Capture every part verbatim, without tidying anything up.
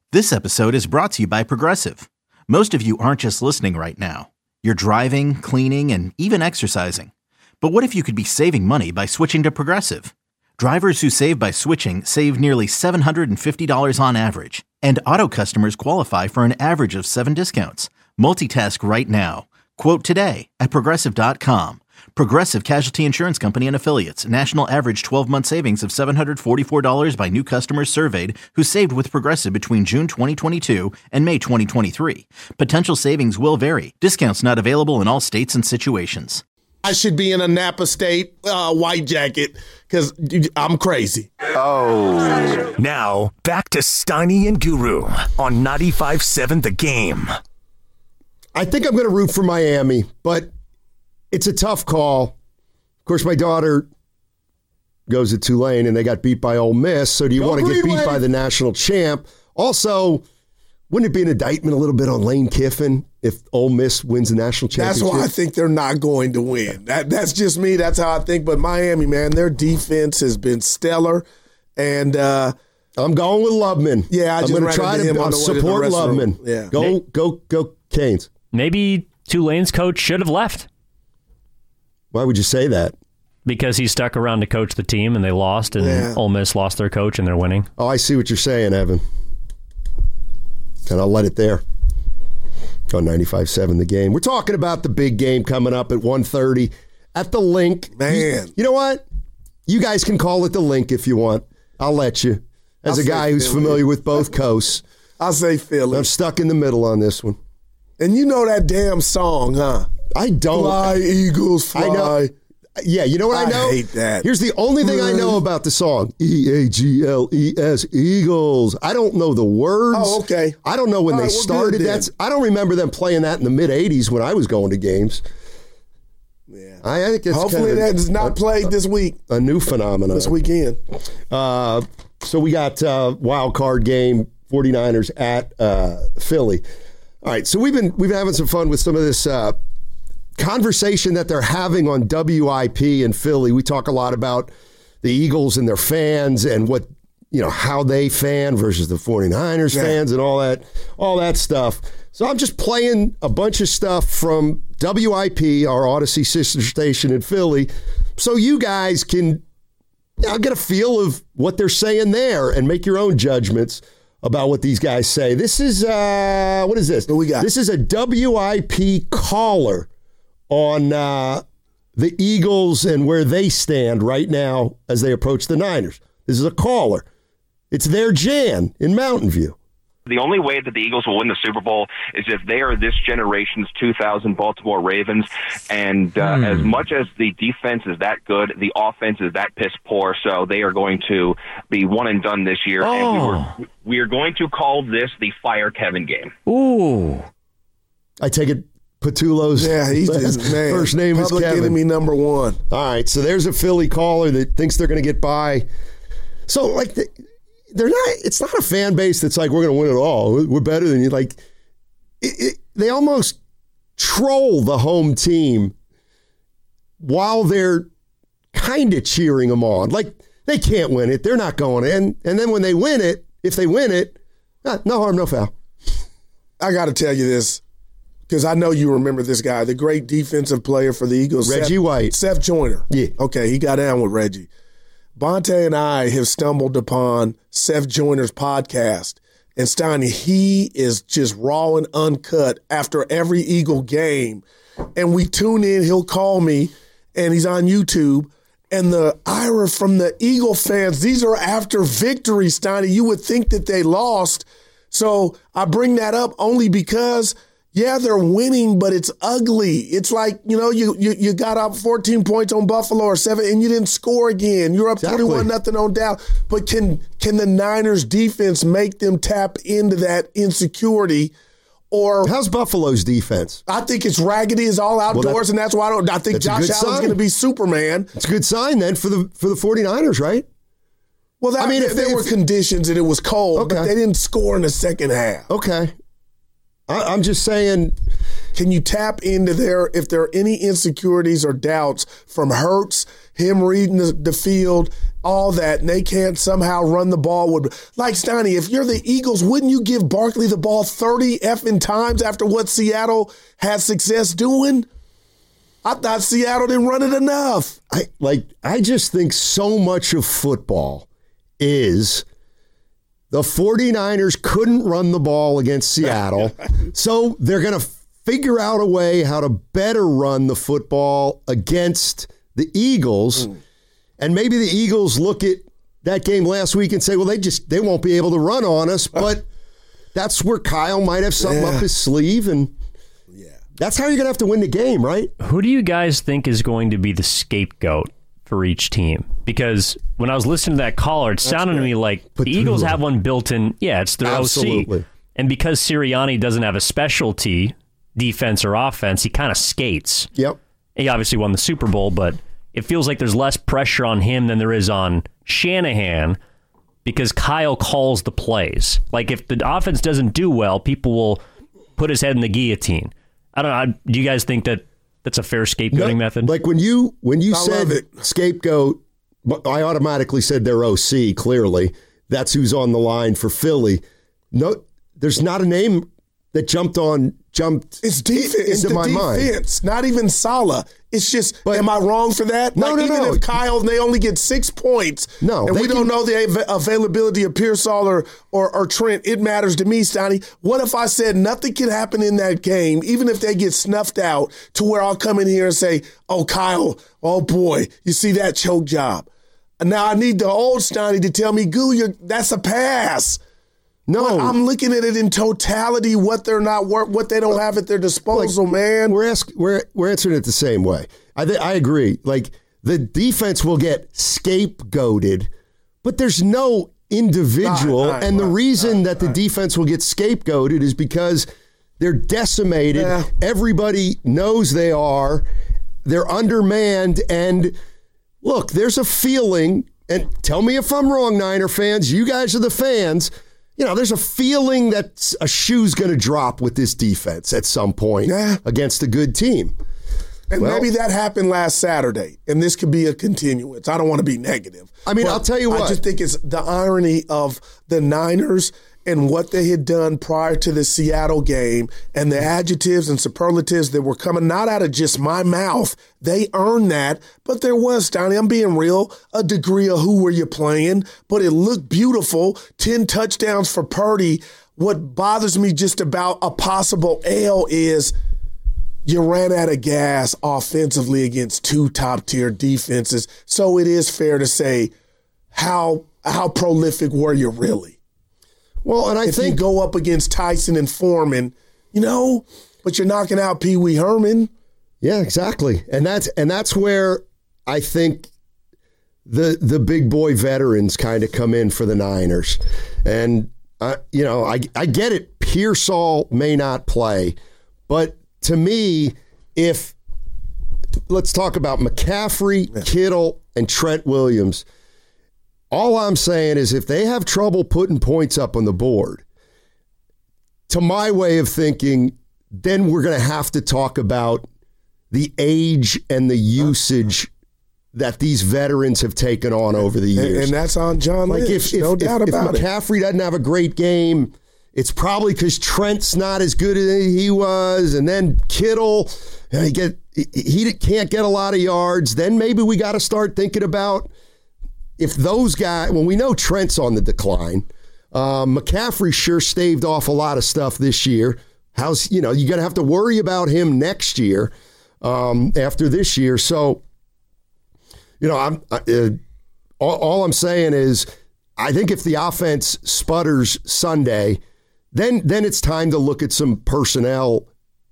This episode is brought to you by Progressive. Most of you aren't just listening right now. You're driving, cleaning, and even exercising. But what if you could be saving money by switching to Progressive? Drivers who save by switching save nearly seven hundred fifty dollars on average. And auto customers qualify for an average of seven discounts. Multitask right now. Quote today at Progressive dot com. Progressive Casualty Insurance Company and Affiliates. National average twelve-month savings of seven hundred forty-four dollars by new customers surveyed who saved with Progressive between June twenty twenty-two and May twenty twenty-three. Potential savings will vary. Discounts not available in all states and situations. I should be in a Napa State uh, white jacket because I'm crazy. Oh. Now, back to Steiny and Guru on ninety-five point seven The Game. I think I'm going to root for Miami, but it's a tough call. Of course, my daughter goes to Tulane, and they got beat by Ole Miss. So do you want to get beat by the national champ? Also, wouldn't it be an indictment a little bit on Lane Kiffin if Ole Miss wins the national championship? That's why I think they're not going to win. That, that's just me. That's how I think. But Miami, man, their defense has been stellar. And uh, I'm going with Lubman. Yeah, I I'm just going to try to him support Lubman. Yeah. Go, go, go, Canes. Maybe Tulane's coach should have left. Why would you say that? Because he stuck around to coach the team and they lost, and yeah. Ole Miss lost their coach and they're winning. Oh, I see what you're saying, Evan. And I'll let it there. On ninety-five point seven The Game. We're talking about the big game coming up at one thirty at the Link. Man. You, you know what? You guys can call it the Link if you want. I'll let you. As I'll a guy who's Philly. familiar with both coasts. I'll say Philly. I'm stuck in the middle on this one. And you know that damn song, huh? I don't. Fly, Eagles, fly. I know. Yeah, you know what I, I know? I hate that. Here's the only thing I know about the song. E A G L E S, Eagles. I don't know the words. Oh, okay. I don't know when All they right, started that. I don't remember them playing that in the mid-eighties when I was going to games. Yeah. I, I think it's Hopefully kind of that's not a, played this week. A new phenomenon. This weekend. Uh, so we got uh, wild card game, 49ers at uh, Philly. All right, so we've been we've been having some fun with some of this uh, conversation that they're having on W I P in Philly. We talk a lot about the Eagles and their fans and what, you know, how they fan versus the 49ers yeah. fans and all that, all that stuff. So I'm just playing a bunch of stuff from W I P, our Odyssey sister station in Philly, so you guys can you know, get a feel of what they're saying there and make your own judgments about what these guys say. This is, uh, what is this? What we got? This is a W I P caller on uh, the Eagles and where they stand right now as they approach the Niners. This is a caller. It's their Jan in Mountain View. The only way that the Eagles will win the Super Bowl is if they are this generation's two thousand Baltimore Ravens. And uh, hmm. as much as the defense is that good, the offense is that piss poor. So they are going to be one and done this year. Oh. And we, were, we are going to call this the Fire Kevin game. Ooh. I take it Patullo's yeah, he's just, man, first name is Kevin. Public enemy number one. All right, so there's a Philly caller that thinks they're going to get by. So, like, the, they're not. It's not a fan base that's like, we're going to win it all. We're better than you. Like, it, it, they almost troll the home team while they're kind of cheering them on. Like, they can't win it. They're not going in. And then when they win it, if they win it, no harm, no foul. I got to tell you this, because I know you remember this guy, the great defensive player for the Eagles. Reggie Seth, White. Seth Joyner. Yeah. Okay, he got down with Reggie. Bonte and I have stumbled upon Seth Joyner's podcast. And Steiny, he is just raw and uncut after every Eagle game. And we tune in, he'll call me, and he's on YouTube. And the ire from the Eagle fans, these are after victory, Steiny. You would think that they lost. So I bring that up only because – yeah, they're winning, but it's ugly. It's like, you know, you you, you got up fourteen points on Buffalo or seven, and you didn't score again. You're up exactly. twenty-one nothing on Dallas. But can can the Niners defense make them tap into that insecurity? Or how's Buffalo's defense? I think it's raggedy as all outdoors, well, that, and that's why I don't. I think Josh Allen's going to be Superman. It's a good sign then for the for the 49ers, right? Well, that, I mean, if there were conditions and it was cold, okay. but they didn't score in the second half. Okay. I'm just saying, Can you tap into their, if there are any insecurities or doubts from Hurts, him reading the, the field, all that, and they can't somehow run the ball with, like Steiny, if you're the Eagles, wouldn't you give Barkley the ball thirty effing times after what Seattle had success doing? I thought Seattle didn't run it enough. I like. I just think so much of football is the 49ers couldn't run the ball against Seattle, so they're going to figure out a way how to better run the football against the Eagles. Mm. And maybe the Eagles look at that game last week and say, well, they just they won't be able to run on us, but that's where Kyle might have something yeah. up his sleeve, and yeah. that's how you're going to have to win the game, right? Who do you guys think is going to be the scapegoat for each team? Because when I was listening to that caller, it that's sounded great. to me like Patula. the Eagles have one built in. Yeah, it's their Absolutely. O C. And because Sirianni doesn't have a specialty, defense or offense, he kind of skates. Yep. He obviously won the Super Bowl, but it feels like there's less pressure on him than there is on Shanahan because Kyle calls the plays. Like, if the offense doesn't do well, people will put his head in the guillotine. I don't know. Do you guys think that that's a fair scapegoating no, method? Like, when you when you I said scapegoat, I automatically said their O C, clearly. That's who's on the line for Philly. No, there's not a name that jumped on jumped it's defense. into it's the my defense, mind. Not even Salah. It's just, but, am I wrong for that? No, like, no, even no. if Kyle, they only get six points, no, and we can, don't know the av- availability of Pearsall or, or, or Trent, it matters to me, Steiny. What if I said nothing can happen in that game, even if they get snuffed out, to where I'll come in here and say, oh, Kyle, oh, boy, you see that choke job. And now I need the old Steiny to tell me, Goo, you're, that's a pass. No, but I'm looking at it in totality. What they're not work, what they don't have at their disposal, like, man. We're ask, we're we're answering it the same way. I th- I agree. Like, the defense will get scapegoated, but there's no individual, right, right, and the right, reason right, that the right. defense will get scapegoated is because they're decimated. Yeah. Everybody knows they are. They're undermanned, and look, there's a feeling. And tell me if I'm wrong, Niner fans. You guys are the fans. You know, there's a feeling that a shoe's going to drop with this defense at some point yeah. against a good team. And well, maybe that happened last Saturday, and this could be a continuance. I don't want to be negative. I mean, I'll tell you what. I just think it's the irony of the Niners and what they had done prior to the Seattle game and the adjectives and superlatives that were coming not out of just my mouth. They earned that, but there was, Donnie, I'm being real, a degree of who were you playing, but it looked beautiful. ten touchdowns for Purdy. What bothers me just about a possible L is you ran out of gas offensively against two top-tier defenses, so it is fair to say, how how prolific were you really? Well, and I if think you go up against Tyson and Foreman, you know, but you're knocking out Pee Wee Herman. Yeah, exactly, and that's and that's where I think the the big boy veterans kind of come in for the Niners, and uh, you know, I I get it. Pearsall may not play, but to me, if let's talk about McCaffrey, yeah. Kittle, and Trent Williams. All I'm saying is if they have trouble putting points up on the board, to my way of thinking, then we're going to have to talk about the age and the usage that these veterans have taken on over the years. And, and that's on John Lynch, like if, if, no doubt if, about if it. McCaffrey doesn't have a great game, it's probably because Trent's not as good as he was, and then Kittle, he, get, he, he can't get a lot of yards. Then maybe we got to start thinking about if those guys, when we know Trent's on the decline, um, McCaffrey sure staved off a lot of stuff this year. How's, you know, you're going to have to worry about him next year um, after this year. So, you know, I'm uh, all, all I'm saying is I think if the offense sputters Sunday, then then it's time to look at some personnel,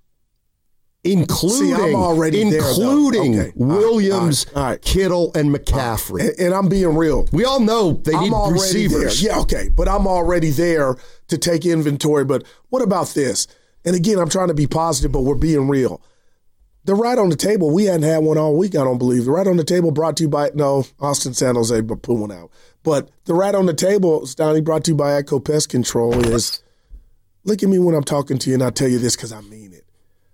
including See, I'm already including there, okay. Williams, all right. All right. Kittle, and McCaffrey. And, and I'm being real. We all know they I'm need already receivers. There. Yeah, okay, but I'm already there to take inventory. But what about this? And again, I'm trying to be positive, but we're being real. The right on the table, we hadn't had one all week, I don't believe. The right on the table brought to you by, no, Austin San Jose, but put one out. But the right on the table, Stoney, brought to you by Atco Pest Control is, look at me when I'm talking to you, and I'll tell you this because I mean it.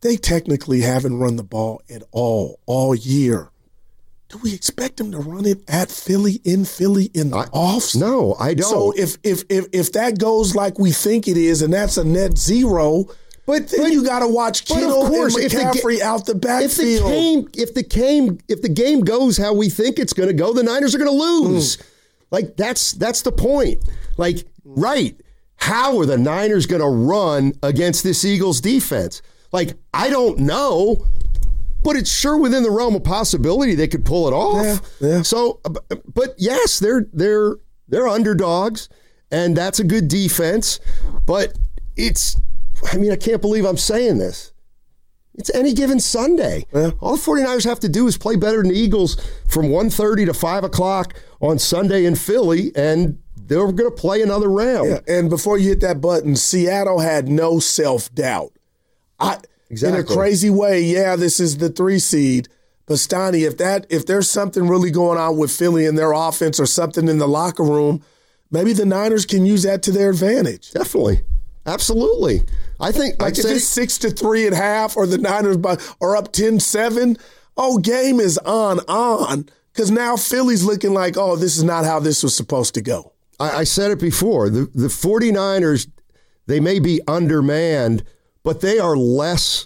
they technically haven't run the ball at all, all year. Do we expect them to run it at Philly, in Philly, in the I, offs? No, I don't. So if, if if if that goes like we think it is, and that's a net zero, but then but, you got to watch Kittle and McCaffrey the, out the backfield. If the game, if the game, if the game goes how we think it's going to go, the Niners are going to lose. Mm. Like that's that's the point. Like right, how are the Niners going to run against this Eagles defense? Like I don't know. But it's sure within the realm of possibility they could pull it off. Yeah, yeah. So, but yes, they're they're they're underdogs, and that's a good defense. But it's, I mean, I can't believe I'm saying this. It's any given Sunday. Yeah. All the 49ers have to do is play better than the Eagles from one thirty to five o'clock on Sunday in Philly, and they're going to play another round. Yeah. And before you hit that button, Seattle had no self-doubt. I. Exactly. In a crazy way, yeah, this is the three seed. But Steiny, if that if there's something really going on with Philly and their offense or something in the locker room, maybe the Niners can use that to their advantage. Definitely. Absolutely. I think like if it's six to three and a half or the Niners by, are up ten seven, oh, game is on, on. Because now Philly's looking like, oh, this is not how this was supposed to go. I, I said it before. The, the 49ers, they may be undermanned, but they are less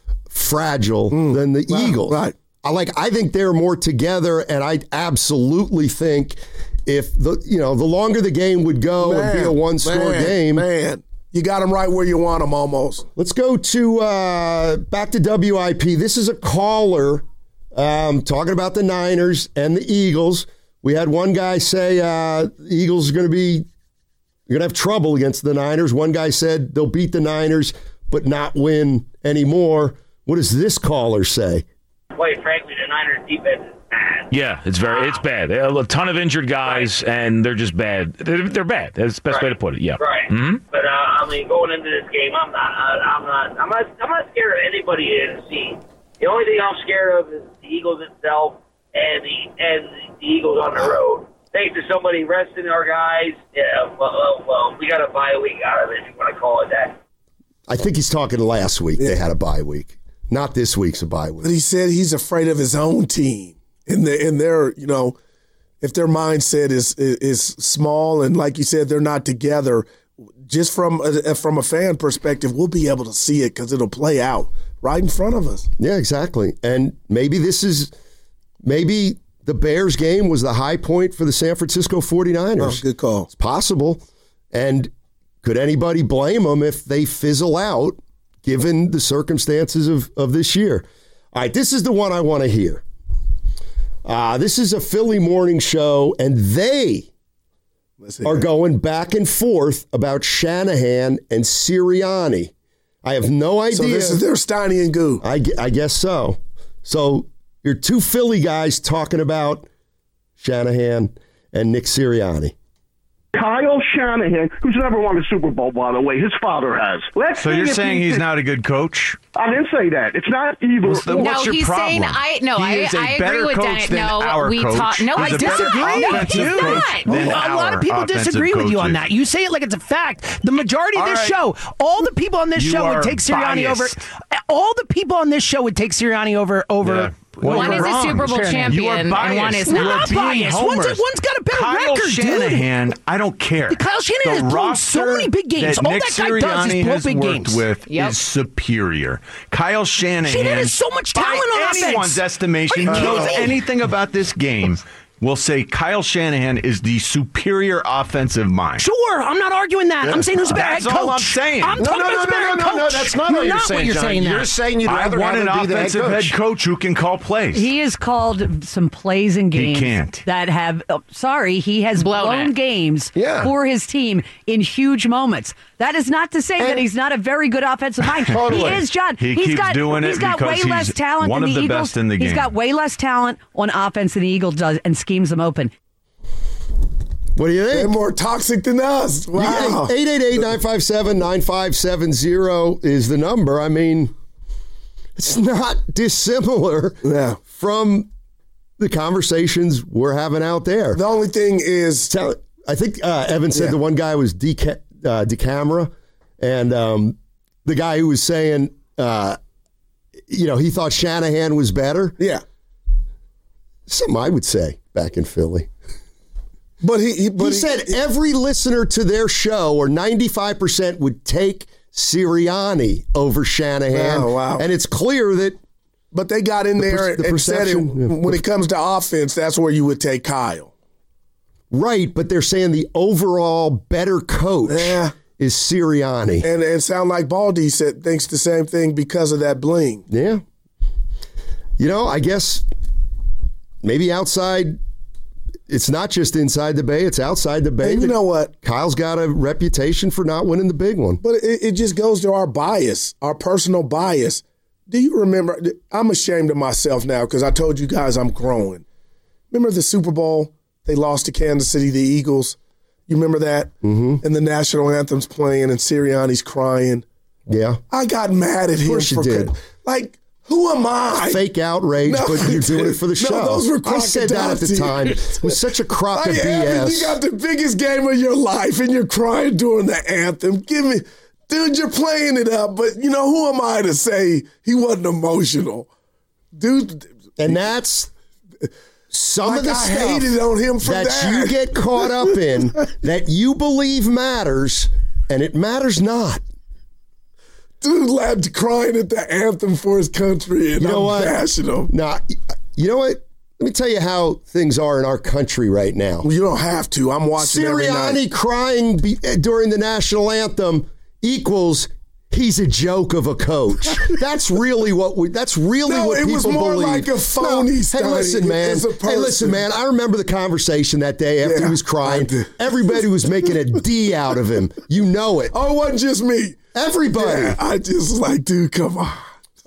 fragile mm, than the right, Eagles. Right. I like. I think they're more together, and I absolutely think if the you know the longer the game would go man, and be a one-score man, game, man, you got them right where you want them almost. Let's go to uh, back to W I P. This is a caller um, talking about the Niners and the Eagles. We had one guy say uh, the Eagles are going to be you're going to have trouble against the Niners. One guy said they'll beat the Niners but not win anymore. What does this caller say? Quite frankly, the Niners defense is bad. Yeah, it's very wow. it's bad. They have a ton of injured guys, right. and they're just bad. They're, they're bad. That's the best right. way to put it. Yeah. Right. Mm-hmm. But uh, I mean, going into this game, I'm not. I'm not. I'm not. I'm not scared of anybody in the scene. The only thing I'm scared of is the Eagles itself and the and the Eagles on the road. Thanks to somebody resting our guys. Yeah. Well, well, well we got a bye week out of it, if you want to call it that. I think he's talking last week. Yeah. They had a bye week. Not this week's a bye week. But he said he's afraid of his own team. And the, and their, you know, if their mindset is, is is small and like you said, they're not together, just from a, from a fan perspective, we'll be able to see it because it'll play out right in front of us. Yeah, exactly. And maybe this is, maybe the Bears game was the high point for the San Francisco 49ers. Oh, good call. It's possible. And could anybody blame them if they fizzle out, given the circumstances of, of this year? All right, this is the one I want to hear. Uh, this is a Philly morning show, and they are going back and forth about Shanahan and Sirianni. I have no idea. So this is their Steiny and Goo. I, I guess so. So you're two Philly guys talking about Shanahan and Nick Sirianni. Kyle Shanahan, who's never won a Super Bowl, by the way, his father has. Let's so you're saying he, he's not a good coach? I didn't say that. It's not either. What's, the, no, what's your he's problem? saying I no, he I, is a I better agree with coach that. No, our we coach. talk. No, he's I disagree. No, he's not. A lot of people disagree with you on that. You say it like it's a fact. The majority of this right. show, all the people on this you show would take Sirianni biased. over. All the people on this show would take Sirianni over over. Yeah. Well, one is a Super Bowl champion, and one is not. not biased. One's, one's got a better Kyle record, Shanahan, dude. I don't care. Kyle Shanahan has blown so many big games. That All Nick that guy Sirianni does is blow big games. With yep. is superior. Kyle Shanahan, Shanahan has so much talent on offense. By anyone's estimation, who knows anything about this game, will say Kyle Shanahan is the superior offensive mind. Sure, I'm not arguing that. Yeah. I'm saying who's a better that's head coach. All I'm saying. I'm no, talking no, no, about no, better no, coach. no, no, that's not, you're what you're not saying, what you're John. saying. You're that. saying you'd rather I want have an him be offensive the head coach. head coach who can call plays. He has called some plays and games he can't. that have, oh, sorry, he has blown, blown games yeah. for his team in huge moments. That is not to say and that he's not a very good offensive mind. Totally. He is, John. He he's keeps got, doing he's it got way because less he's talent one than of the the Eagles. best in the game. He's got way less talent on offense than the Eagles does and schemes them open. What do you think? They're more toxic than us. Wow. eight eight eight, nine five seven, nine five seven zero is the number. I mean, it's not dissimilar yeah. from the conversations we're having out there. The only thing is... I think uh, Evan said yeah. the one guy was DeCa- uh, DeCamera, and um, the guy who was saying uh, you know, he thought Shanahan was better. Yeah. Something I would say back in Philly. But he, he, but he he said he, every listener to their show, or ninety-five percent, would take Sirianni over Shanahan. Oh, wow. And it's clear that. But they got in the there per, and, the and said it, yeah. when it comes to offense, that's where you would take Kyle. Right, but they're saying the overall better coach yeah. is Sirianni. And and sound like Baldy said thinks the same thing because of that bling. Yeah. You know, I guess maybe outside, it's not just inside the Bay, it's outside the Bay. And you know what? Kyle's got a reputation for not winning the big one. But it, it just goes to our bias, our personal bias. Do you remember? I'm ashamed of myself now because I told you guys I'm growing. Remember the Super Bowl? They lost to Kansas City, the Eagles. You remember that? Mm-hmm. And the national anthem's playing and Sirianni's crying. Yeah. I got mad at him. Of course you for did. Like, who am I? Fake outrage, no, but you're doing it for the show. No, those were I said that at the tears. time. It was such a crock of like, B S. Evan, you got the biggest game of your life and you're crying during the anthem. Give me, dude, you're playing it up, but you know, who am I to say he wasn't emotional? Dude. And that's some like of the I stuff hated on him for that, that you get caught up in that you believe matters, and it matters not. Dude lad crying at the anthem for his country, and you know I'm what? bashing him. Now, you know what? Let me tell you how things are in our country right now. Well, you don't have to. I'm watching every night. Sirianni crying be, during the national anthem equals he's a joke of a coach. That's really what we. That's really no, what it people was more believe. like a phony. No, hey, Steiny, listen, man. as a Hey, listen, person. man. I remember the conversation that day after Yeah, he was crying. I did. Everybody was making a D out of him. You know it. Oh, it wasn't just me. Everybody. Yeah, I just was like, dude, come on.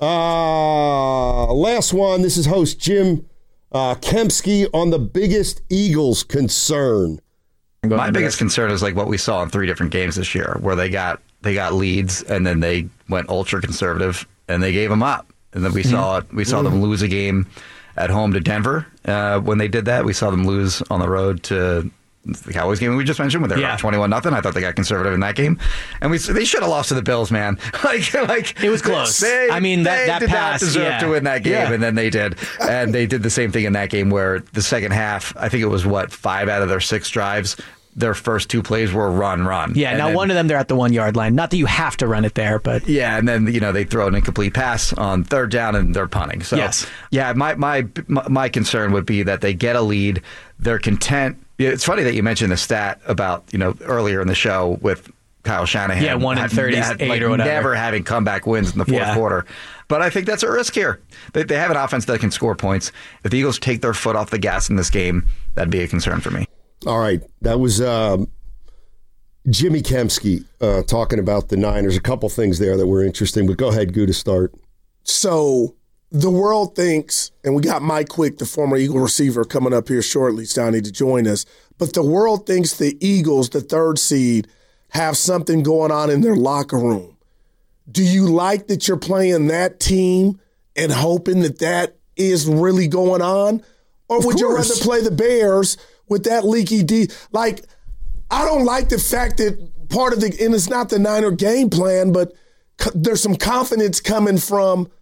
Uh, last one. This is host Jim uh, Kempski on the biggest Eagles concern. My biggest concern is like what we saw in three different games this year, where they got they got leads and then they went ultra conservative and they gave them up, and then we mm-hmm. saw we saw mm-hmm. them lose a game at home to Denver. Uh, when they did that, we saw them lose on the road to the Cowboys game we just mentioned, when they were yeah. up twenty-one nothing. I thought they got conservative in that game, and we they should have lost to the Bills, man. like like it was close. They, I mean that they that did pass not deserve yeah. to win that game, yeah. and then they did, and they did the same thing in that game where the second half, I think it was what five out of their six drives, their first two plays were run, run. Yeah, and now then, one of them they're at the one yard line. Not that you have to run it there, but yeah, and then you know they throw an incomplete pass on third down and they're punting. So yes. yeah, my my my concern would be that they get a lead, they're content. It's funny that you mentioned the stat about you know earlier in the show with Kyle Shanahan. Yeah, one in thirty-eight like or whatever. Never having comeback wins in the fourth yeah. quarter. But I think that's a risk here. They, they have an offense that can score points. If the Eagles take their foot off the gas in this game, that'd be a concern for me. All right, that was um, Jimmy Kempski uh, talking about the Niners. A couple things there that were interesting, but go ahead, Goo, to start. So the world thinks, and we got Mike Quick, the former Eagle receiver, coming up here shortly, Stoney, to join us. But the world thinks the Eagles, the third seed, have something going on in their locker room. Do you like that you're playing that team and hoping that that is really going on? Or Of would course. you rather play the Bears with that leaky D? Like, I don't like the fact that part of the, and it's not the Niner game plan, but c- there's some confidence coming from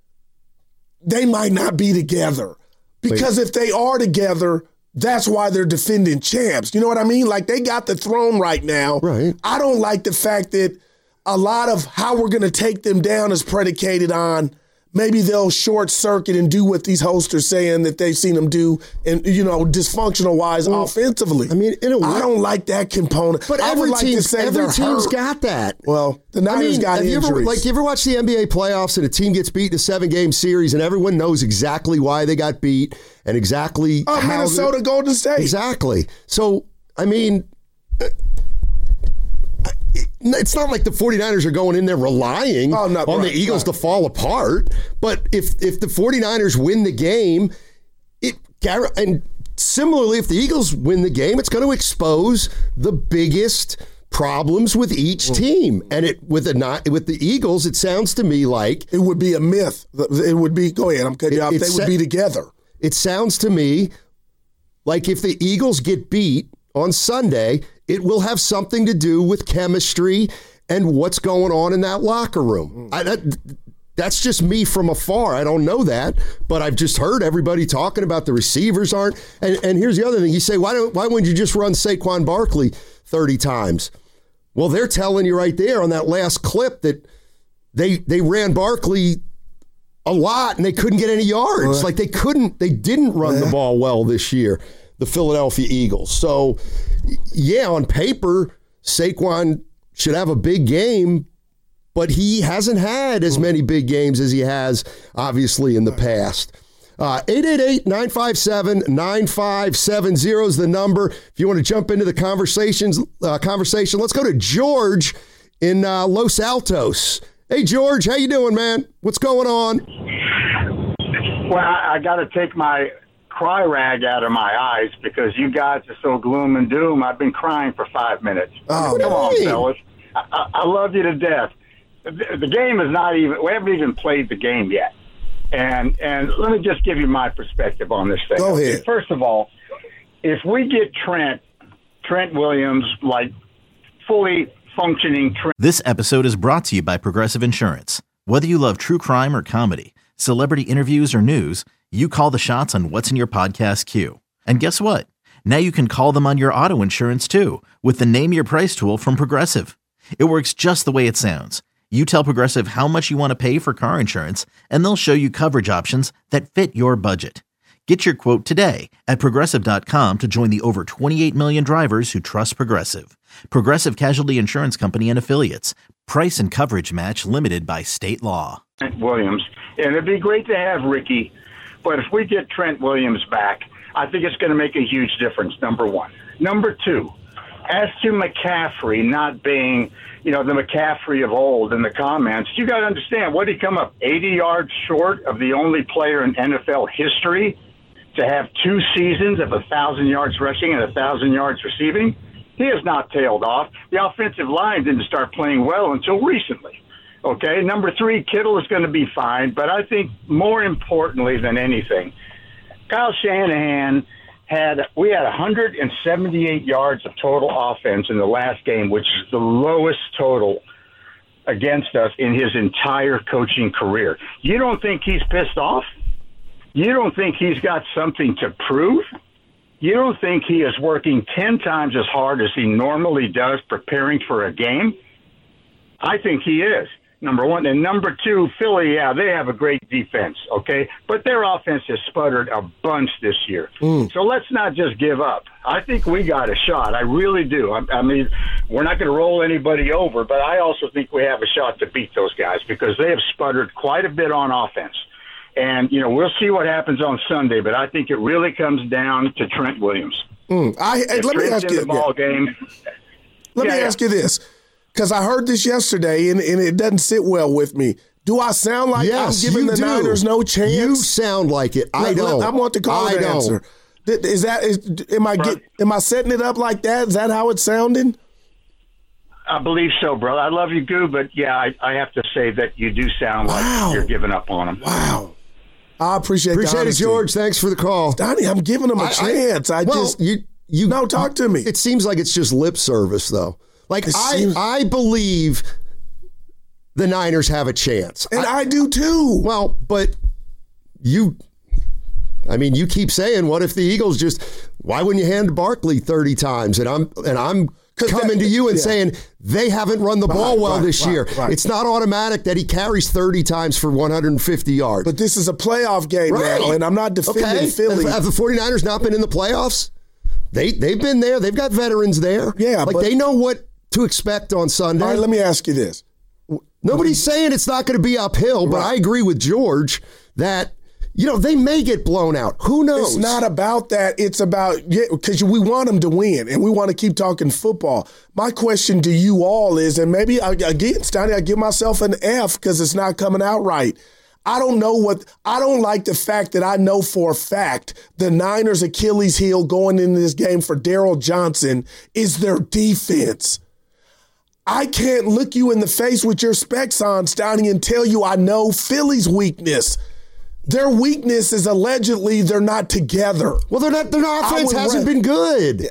they might not be together. Because Wait. if they are together, that's why they're defending champs. You know what I mean? Like, they got the throne right now. Right. I don't like the fact that a lot of how we're going to take them down is predicated on maybe they'll short circuit and do what these hosts are saying that they've seen them do, and you know, dysfunctional wise well, offensively. I mean, in a way, I don't like that component. But I every would like team's, to say every they're team's hurt. got that. Well, the Niners I mean, got have injuries. You ever, like, you ever watch the N B A playoffs and a team gets beat in a seven-game series and everyone knows exactly why they got beat and exactly oh, how Minnesota, Golden State. Exactly. So, I mean, it's not like the 49ers are going in there relying oh, no, on right, the Eagles right. to fall apart. But if if the 49ers win the game, it and similarly, if the Eagles win the game, it's going to expose the biggest problems with each team. And it with the not with the Eagles, it sounds to me like it would be a myth. It would be. Go ahead, I'm cutting you off. They would be together. It sounds to me like if the Eagles get beat on Sunday, it will have something to do with chemistry and what's going on in that locker room. I, that, That's just me from afar. I don't know that, but I've just heard everybody talking about the receivers aren't. And, and here's the other thing. You say, why don't why wouldn't you just run Saquon Barkley thirty times? Well, they're telling you right there on that last clip that they they ran Barkley a lot and they couldn't get any yards. Right. Like they couldn't, they didn't run yeah. the ball well this year, the Philadelphia Eagles. So, yeah, on paper, Saquon should have a big game, but he hasn't had as many big games as he has, obviously, in the past. Uh, eight eight eight, nine five seven, nine five seven zero is the number. If you want to jump into the conversations, uh, conversation, let's go to George in uh, Los Altos. Hey, George, how you doing, man? What's going on? Well, I, I got to take my cry rag out of my eyes because you guys are so gloom and doom. I've been crying for five minutes. Oh, Come on, fellas. I, I, I love you to death. The, the game is not even, we haven't even played the game yet. And and let me just give you my perspective on this thing. Go ahead. First of all, if we get Trent, Trent Williams, like fully functioning Trent. This episode is brought to you by Progressive Insurance. Whether you love true crime or comedy, celebrity interviews or news, you call the shots on what's in your podcast queue. And guess what? Now you can call them on your auto insurance too with the Name Your Price tool from Progressive. It works just the way it sounds. You tell Progressive how much you want to pay for car insurance, and they'll show you coverage options that fit your budget. Get your quote today at Progressive dot com to join the over twenty-eight million drivers who trust Progressive. Progressive Casualty Insurance Company and Affiliates. Price and coverage match limited by state law. Trent Williams. And it'd be great to have Ricky, but if we get Trent Williams back, I think it's going to make a huge difference, number one. Number two, as to McCaffrey not being, you know, the McCaffrey of old in the comments, you got to understand, what did he come up eighty yards short of the only player in N F L history to have two seasons of one thousand yards rushing and one thousand yards receiving? He has not tailed off. The offensive line didn't start playing well until recently. Okay, number three, Kittle is going to be fine, but I think more importantly than anything, Kyle Shanahan had, we had one hundred seventy-eight yards of total offense in the last game, which is the lowest total against us in his entire coaching career. You don't think he's pissed off? You don't think he's got something to prove? You don't think he is working ten times as hard as he normally does preparing for a game? I think he is, number one. And number two, Philly, yeah, they have a great defense, okay? But their offense has sputtered a bunch this year. Mm. So let's not just give up. I think we got a shot. I really do. I, I mean, we're not going to roll anybody over, but I also think we have a shot to beat those guys because they have sputtered quite a bit on offense. And, you know, we'll see what happens on Sunday, but I think it really comes down to Trent Williams. Mm. I, hey, let me ask you, the ball yeah. game. Let yeah, me ask yeah. you this, because I heard this yesterday, and, and it doesn't sit well with me. Do I sound like yes, I'm giving the do. Niners no chance? You sound like it. I let, don't. Let, I want the call to answer. Is that is, am I get, am I setting it up like that? Is that how it's sounding? I believe so, brother. I love you, Goo, but yeah, I, I have to say that you do sound like wow. you're giving up on them. Wow. I appreciate Appreciate it, George. Thanks for the call. Donnie, I'm giving him a I, chance. I, I well, just you you no talk to me. It seems like it's just lip service, though. Like it I seems, I believe the Niners have a chance, and I, I do too. Well, but you, I mean, you keep saying, what if the Eagles just? Why wouldn't you hand Barkley thirty times? And I'm and I'm. coming that, to you and yeah. saying they haven't run the right, ball well right, this year. Right, right. It's not automatic that he carries thirty times for one hundred fifty yards. But this is a playoff game right. now, and I'm not defending okay. Philly. Have the 49ers not been in the playoffs? They, they've been there. They've got veterans there. Yeah, like but, they know what to expect on Sunday. All right, let me ask you this. Nobody's saying it's not going to be uphill, but right. I agree with George that you know, they may get blown out. Who knows? It's not about that. It's about, yeah, because we want them to win, and we want to keep talking football. My question to you all is, and maybe, again, Stoney, I give myself an F because it's not coming out right. I don't know what, I don't like the fact that I know for a fact the Niners' Achilles heel going into this game for Daryl Johnson is their defense. I can't look you in the face with your specs on, Stoney, and tell you I know Philly's weakness. Their weakness is allegedly they're not together. Well, they're not. Their offense hasn't been good.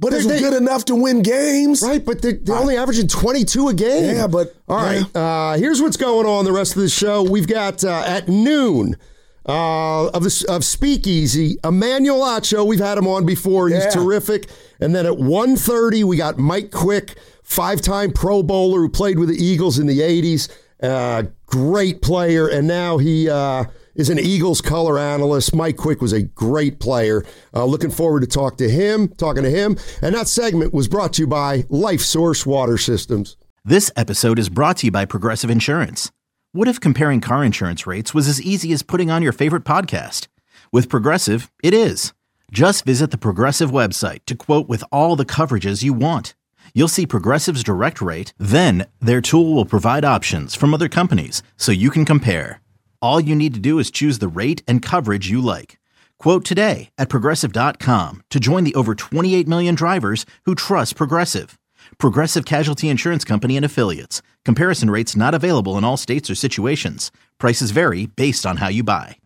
But it's they, good enough to win games. Right, but they're, they're only averaging twenty-two a game. Yeah, but... All right, yeah. uh, here's what's going on the rest of the show. We've got uh, at noon uh, of, the, of Speakeasy, Emmanuel Acho. We've had him on before. He's yeah. terrific. And then at one thirty, we got Mike Quick, five-time Pro Bowler who played with the Eagles in the eighties. Uh, great player, and now he... Uh, is an Eagles color analyst. Mike Quick was a great player. Uh, looking forward to talk to him, talking to him. And that segment was brought to you by Life Source Water Systems. This episode is brought to you by Progressive Insurance. What if comparing car insurance rates was as easy as putting on your favorite podcast? With Progressive, it is. Just visit the Progressive website to quote with all the coverages you want. You'll see Progressive's direct rate, then their tool will provide options from other companies so you can compare. All you need to do is choose the rate and coverage you like. Quote today at Progressive dot com to join the over twenty-eight million drivers who trust Progressive. Progressive Casualty Insurance Company and Affiliates. Comparison rates not available in all states or situations. Prices vary based on how you buy.